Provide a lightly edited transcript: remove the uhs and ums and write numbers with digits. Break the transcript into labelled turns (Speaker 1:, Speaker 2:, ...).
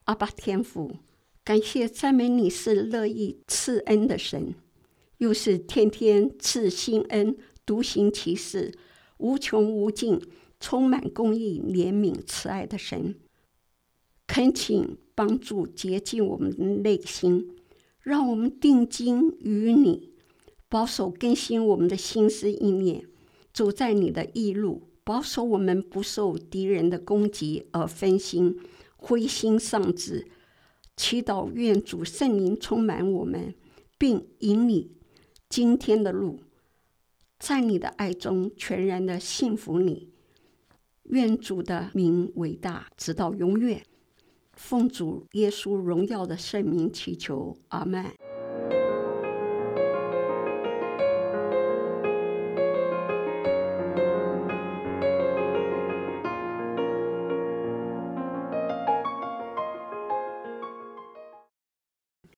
Speaker 1: 阿爸天父，感谢赞美你是乐意赐恩的神，又是天天赐新恩、独行其事、无穷无尽、充满公义、怜悯、慈爱的神。恳请帮助洁净我们的内心，让我们定睛于你，保守更新我们的心思意念，走在你的义路，保守我们不受敌人的攻击而分心、灰心丧志。祈祷愿主圣灵充满我们，并引你今天的路，在你的爱中全然的信服你。愿主的名伟大，直到永远。奉主耶稣荣耀的圣名祈求，阿们。